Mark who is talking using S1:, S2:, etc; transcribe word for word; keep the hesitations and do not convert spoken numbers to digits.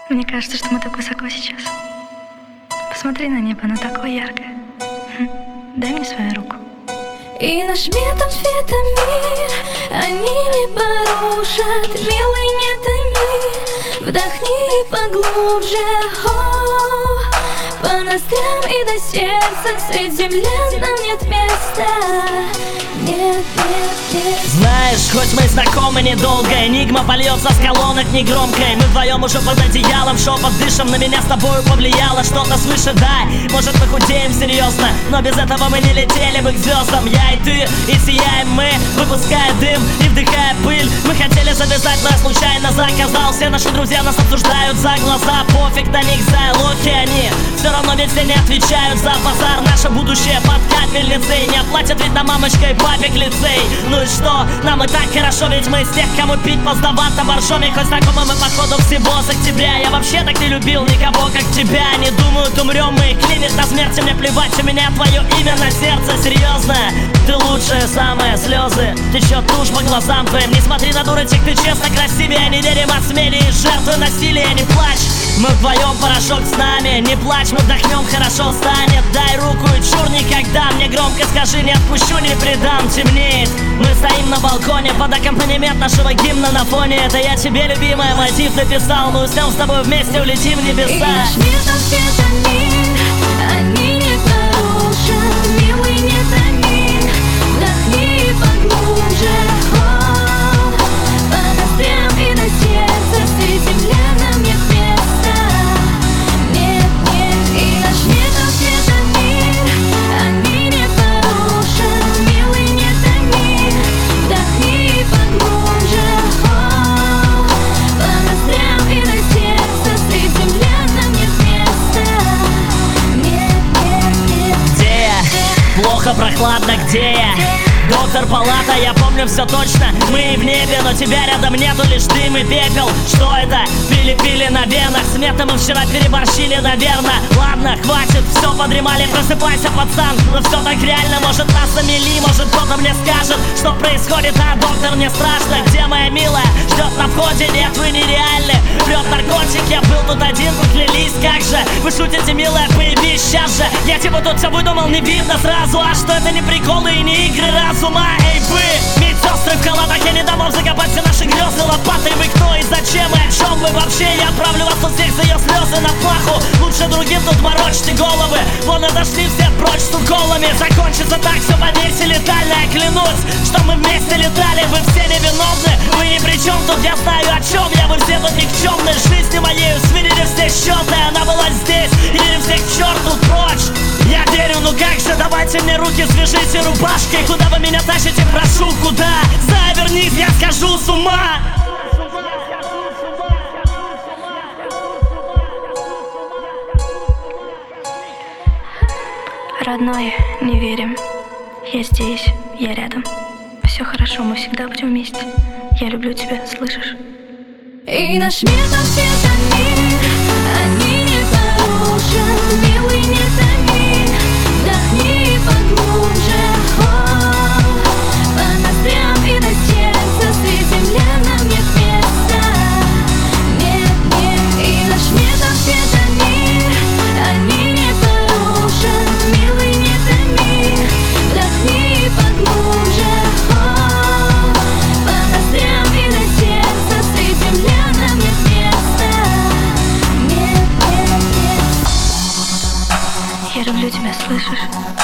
S1: Мне кажется, что мы так высоко сейчас. Посмотри на небо, оно такое яркое. Хм. Дай мне свою руку.
S2: И наш метод витамин они не порушат. Милый, не томи, вдохни поглубже. О, по ноздрям и до сердца, средь земли нам нет места. Нет, нет, нет.
S3: Знаешь, хоть мы знакомы недолго, энигма польется с колонок негромкой. Мы вдвоем уже под одеялом, шепот дышим, на меня с тобою повлияло что-то свыше, дай. Может, мы худеем серьезно, но без этого мы не летели бы к звездам. Я и ты, и сияем мы, выпуская дым и вдыхая пыль. Мы хотели завязать, но я случайно заказал. Все наши друзья нас обсуждают за глаза. Пофиг на них, за лохи они. Все равно ведь все не отвечают за базар. Наше будущее под капельницей. Не оплатят ведь на мамочка и папик лицей. Ну и что, нам и так хорошо, ведь мы из тех, кому пить поздновато боржоми. Хоть знакомы мы походу всего с октября. Я вообще так не любил никого, как тебя. Не думают, умрем мы, клинит на смерти. Мне плевать, у меня твое имя на сердце. Серьезно, ты лучшая, самые слезы течет тушь по глазам твоим. Не смотри на дурочек, ты честно красивее. Не верим осмелее, жертвы насилия. Не плачь, мы вдвоем, порошок с нами. Не плачь, мы вдохнем, хорошо станет. Дай руку и чур никогда. Мне громко скажи, не отпущу, не предам. Темнеет, мы стоим на балконе под аккомпанемент нашего гимна на фоне. Это я тебе, любимая, мотив написал. Мы уснем с тобой вместе, улетим в небеса.
S2: И наш метод витамин они не порушат. Милый, не томи, вдохни поглубже. О, по ноздрям и до сердца, средь земли нам нет места. Нет, нет, и наш метод витамин они не порушат. Милый, не томи, вдохни поглубже. О, по ноздрям и до сердца, средь земли нам нет места. Нет, нет, нет.
S3: Где я? Плохо, прохладно, где я? Доктор, палата, я помню все точно. Мы в небе, но тебя рядом нету, лишь дым и пепел. Что это? Пили-пили на венах. Смета мы вчера переборщили, наверное. Ладно, хватит, все подремали, просыпайся, пацан. Но все так реально, может нас замели. Может кто-то мне скажет, что происходит. А доктор, мне страшно, где моя милая? Ждет на входе, нет, вы нереальны. Прет наркотик, я был тут один, поклялись, как же. Вы шутите, милая, появись сейчас же. Я типа тут все выдумал, не видно сразу. А что это не приколы и не игры разума? Эй, вы, медсестры в халатах, я не дам вам закопать все наши грезы лопатой. Вы кто и зачем и о чем вы вообще? Я отправлю вас тут всех за ее слезы на плаху. Лучше другим тут морочьте головы. Вон отошли все прочь с уколами. Закончится так, все поверьте, летально. Я клянусь, что мы вместе летали. Вы все невиновны, вы ни при чем тут. Я знаю о чем я, вы все тут никчемные. Жизни моей свинили все счеты. Она была здесь, или всех к черту прочь. Я верю, ну как же, давайте мне руки свяжите рубашкой. Куда вы меня тащите, прошу, куда? Завернись, я схожу с ума.
S1: Родной, не верим. Я здесь, я рядом. Все хорошо, мы всегда будем вместе. Я люблю тебя, слышишь?
S2: И наш метод витамин они не порушат. Милый, не томи, вдохни поглубже. О, по ноздрям и до сердца, средь земли нам нет места. Нет, нет, и наш метод витамин они не порушат. Милый, не томи, вдохни поглубже. О, по ноздрям и до сердца, средь земли нам нет места. Нет, нет, нет.
S1: Я люблю тебя, слышишь?